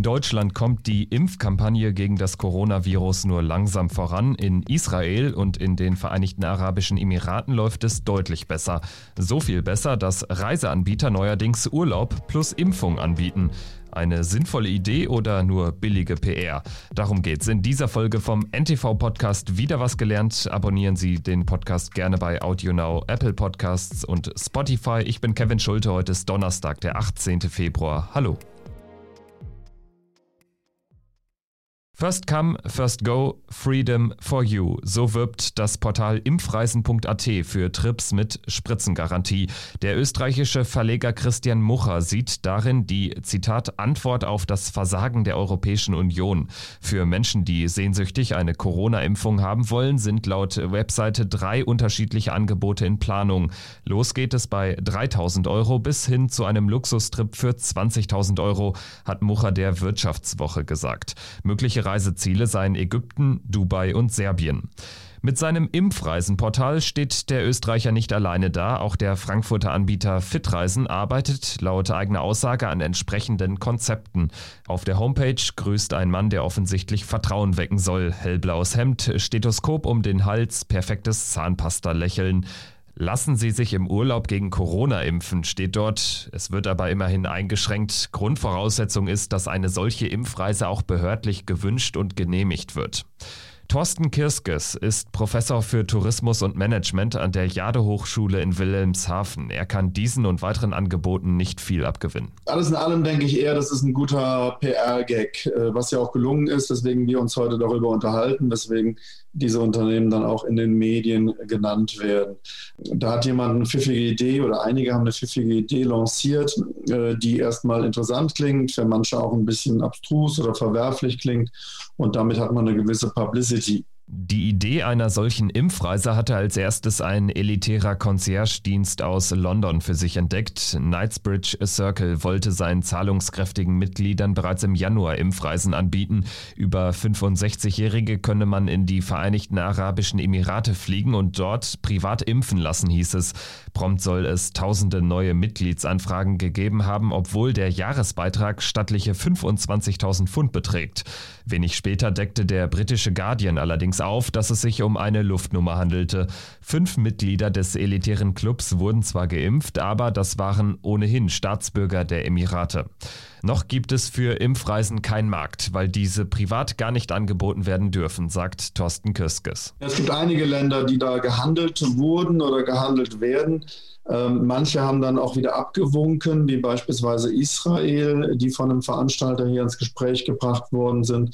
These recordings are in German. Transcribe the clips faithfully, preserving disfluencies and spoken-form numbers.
In Deutschland kommt die Impfkampagne gegen das Coronavirus nur langsam voran. In Israel und in den Vereinigten Arabischen Emiraten läuft es deutlich besser. So viel besser, dass Reiseanbieter neuerdings Urlaub plus Impfung anbieten. Eine sinnvolle Idee oder nur billige P R? Darum geht's in dieser Folge vom N T V-Podcast Wieder was gelernt. Abonnieren Sie den Podcast gerne bei AudioNow, Apple Podcasts und Spotify. Ich bin Kevin Schulte, heute ist Donnerstag, der achtzehnten Februar. Hallo. First come, first go, freedom for you. So wirbt das Portal impfreisen punkt a t für Trips mit Spritzengarantie. Der österreichische Verleger Christian Mucha sieht darin die, Zitat, Antwort auf das Versagen der Europäischen Union. Für Menschen, die sehnsüchtig eine Corona-Impfung haben wollen, sind laut Webseite drei unterschiedliche Angebote in Planung. Los geht es bei dreitausend Euro bis hin zu einem Luxustrip für zwanzigtausend Euro, hat Mucha der Wirtschaftswoche gesagt. Mögliche Reiseziele seien Ägypten, Dubai und Serbien. Mit seinem Impfreisenportal steht der Österreicher nicht alleine da. Auch der Frankfurter Anbieter Fitreisen arbeitet laut eigener Aussage an entsprechenden Konzepten. Auf der Homepage grüßt ein Mann, der offensichtlich Vertrauen wecken soll. Hellblaues Hemd, Stethoskop um den Hals, perfektes Zahnpasta-Lächeln. Lassen Sie sich im Urlaub gegen Corona impfen, steht dort. Es wird aber immerhin eingeschränkt. Grundvoraussetzung ist, dass eine solche Impfreise auch behördlich gewünscht und genehmigt wird. Thorsten Kirskes ist Professor für Tourismus und Management an der Jade-Hochschule in Wilhelmshaven. Er kann diesen und weiteren Angeboten nicht viel abgewinnen. Alles in allem denke ich eher, das ist ein guter P R-Gag, was ja auch gelungen ist, weswegen wir uns heute darüber unterhalten, weswegen diese Unternehmen dann auch in den Medien genannt werden. Da hat jemand eine pfiffige Idee oder einige haben eine pfiffige Idee lanciert, die erstmal interessant klingt, für manche auch ein bisschen abstrus oder verwerflich klingt und damit hat man eine gewisse Publicity. Die Idee einer solchen Impfreise hatte als erstes ein elitärer Concierge-Dienst aus London für sich entdeckt. Knightsbridge Circle wollte seinen zahlungskräftigen Mitgliedern bereits im Januar Impfreisen anbieten. Über fünfundsechzigjährige könne man in die Vereinigten Arabischen Emirate fliegen und dort privat impfen lassen, hieß es. Prompt soll es tausende neue Mitgliedsanfragen gegeben haben, obwohl der Jahresbeitrag stattliche fünfundzwanzigtausend Pfund beträgt. Wenig später deckte der britische Guardian allerdings auf, dass es sich um eine Luftnummer handelte. Fünf Mitglieder des elitären Clubs wurden zwar geimpft, aber das waren ohnehin Staatsbürger der Emirate. Noch gibt es für Impfreisen keinen Markt, weil diese privat gar nicht angeboten werden dürfen, sagt Thorsten Kirskes. Es gibt einige Länder, die da gehandelt wurden oder gehandelt werden. Ähm, manche haben dann auch wieder abgewunken, wie beispielsweise Israel, die von einem Veranstalter hier ins Gespräch gebracht worden sind.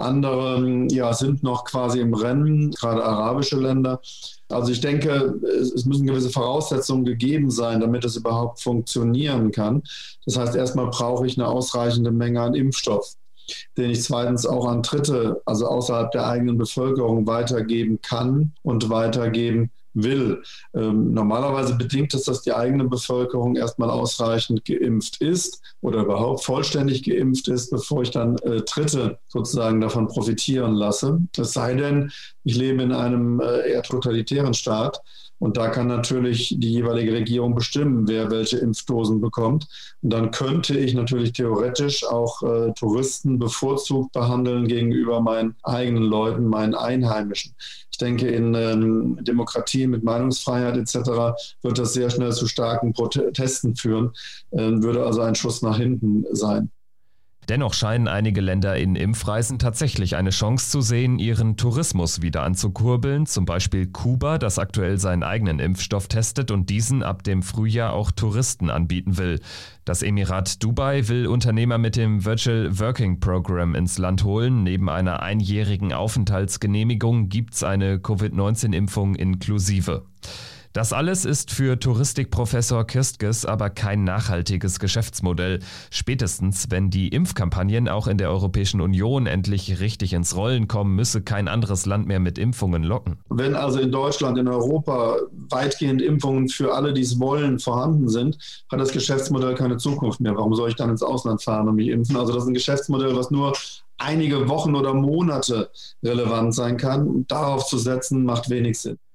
Andere ja, sind noch quasi im Rennen, gerade arabische Länder. Also ich denke, es müssen gewisse Voraussetzungen gegeben sein, damit es überhaupt funktionieren kann. Das heißt, erstmal brauche ich eine ausreichende Menge an Impfstoff, den ich zweitens auch an Dritte, also außerhalb der eigenen Bevölkerung, weitergeben kann und weitergeben will. Ähm, normalerweise bedingt es, dass die eigene Bevölkerung erstmal ausreichend geimpft ist oder überhaupt vollständig geimpft ist, bevor ich dann äh, Dritte sozusagen davon profitieren lasse. Es sei denn, ich lebe in einem äh, eher totalitären Staat und da kann natürlich die jeweilige Regierung bestimmen, wer welche Impfdosen bekommt. Und dann könnte ich natürlich theoretisch auch äh, Touristen bevorzugt behandeln gegenüber meinen eigenen Leuten, meinen Einheimischen. Ich denke, in ähm, Demokratien mit Meinungsfreiheit et cetera wird das sehr schnell zu starken Protesten führen, äh, würde also ein Schuss nach hinten sein. Dennoch scheinen einige Länder in Impfreisen tatsächlich eine Chance zu sehen, ihren Tourismus wieder anzukurbeln. Zum Beispiel Kuba, das aktuell seinen eigenen Impfstoff testet und diesen ab dem Frühjahr auch Touristen anbieten will. Das Emirat Dubai will Unternehmer mit dem Virtual Working Program ins Land holen. Neben einer einjährigen Aufenthaltsgenehmigung gibt's eine Covid neunzehn Impfung inklusive. Das alles ist für Touristikprofessor Kirskes aber kein nachhaltiges Geschäftsmodell. Spätestens, wenn die Impfkampagnen auch in der Europäischen Union endlich richtig ins Rollen kommen, müsse kein anderes Land mehr mit Impfungen locken. Wenn also in Deutschland, in Europa weitgehend Impfungen für alle, die es wollen, vorhanden sind, hat das Geschäftsmodell keine Zukunft mehr. Warum soll ich dann ins Ausland fahren und mich impfen? Also das ist ein Geschäftsmodell, was nur einige Wochen oder Monate relevant sein kann. Und darauf zu setzen, macht wenig Sinn.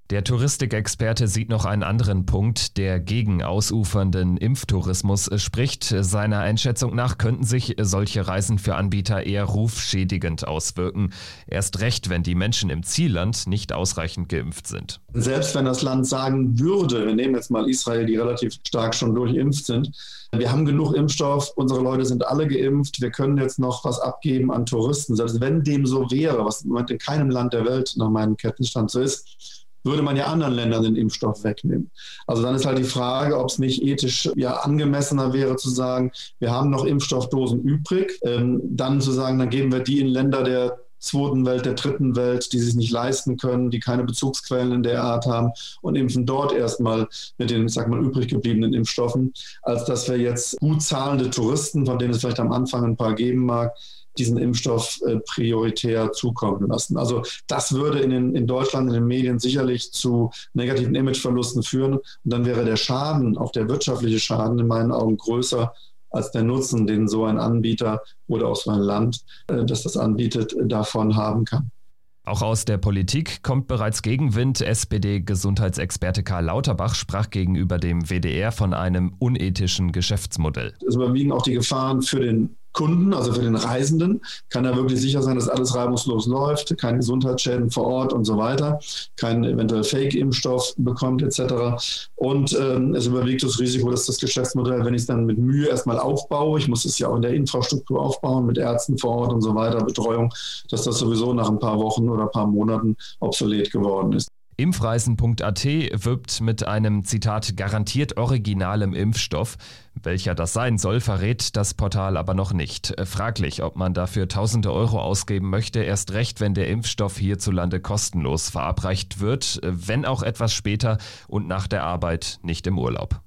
Der Touristikexperte sieht noch einen anderen Punkt, der gegen ausufernden Impftourismus spricht. Seiner Einschätzung nach könnten sich solche Reisen für Anbieter eher rufschädigend auswirken. Erst recht, wenn die Menschen im Zielland nicht ausreichend geimpft sind. Selbst wenn das Land sagen würde, wir nehmen jetzt mal Israel, die relativ stark schon durchimpft sind, wir haben genug Impfstoff, unsere Leute sind alle geimpft, wir können jetzt noch was abgeben an Touristen. Selbst wenn dem so wäre, was im Moment in keinem Land der Welt nach meinem Kettenstand so ist, würde man ja anderen Ländern den Impfstoff wegnehmen. Also dann ist halt die Frage, ob es nicht ethisch ja angemessener wäre zu sagen, wir haben noch Impfstoffdosen übrig, ähm, dann zu sagen, dann geben wir die in Länder der zweiten Welt, der dritten Welt, die sich nicht leisten können, die keine Bezugsquellen in der Art haben und impfen dort erstmal mit den, ich sag mal, übrig gebliebenen Impfstoffen, als dass wir jetzt gut zahlende Touristen, von denen es vielleicht am Anfang ein paar geben mag, diesen Impfstoff äh, prioritär zukommen lassen. Also das würde in, den, in Deutschland in den Medien sicherlich zu negativen Imageverlusten führen. Und dann wäre der Schaden, auch der wirtschaftliche Schaden in meinen Augen größer als der Nutzen, den so ein Anbieter oder auch so ein Land, äh, das das anbietet, äh, davon haben kann. Auch aus der Politik kommt bereits Gegenwind. S P D-Gesundheitsexperte Karl Lauterbach sprach gegenüber dem W D R von einem unethischen Geschäftsmodell. Es überwiegen auch die Gefahren für den Kunden, also für den Reisenden, kann er wirklich sicher sein, dass alles reibungslos läuft, keine Gesundheitsschäden vor Ort und so weiter, keinen eventuell Fake-Impfstoff bekommt et cetera. Und ähm, es überwiegt das Risiko, dass das Geschäftsmodell, wenn ich es dann mit Mühe erstmal aufbaue, ich muss es ja auch in der Infrastruktur aufbauen, mit Ärzten vor Ort und so weiter, Betreuung, dass das sowieso nach ein paar Wochen oder ein paar Monaten obsolet geworden ist. Impfreisen punkt a t wirbt mit einem, Zitat, garantiert originalem Impfstoff. Welcher das sein soll, verrät das Portal aber noch nicht. Fraglich, ob man dafür tausende Euro ausgeben möchte, erst recht, wenn der Impfstoff hierzulande kostenlos verabreicht wird, wenn auch etwas später und nach der Arbeit, nicht im Urlaub.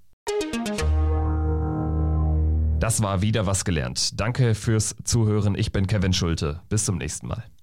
Das war wieder was gelernt. Danke fürs Zuhören. Ich bin Kevin Schulte. Bis zum nächsten Mal.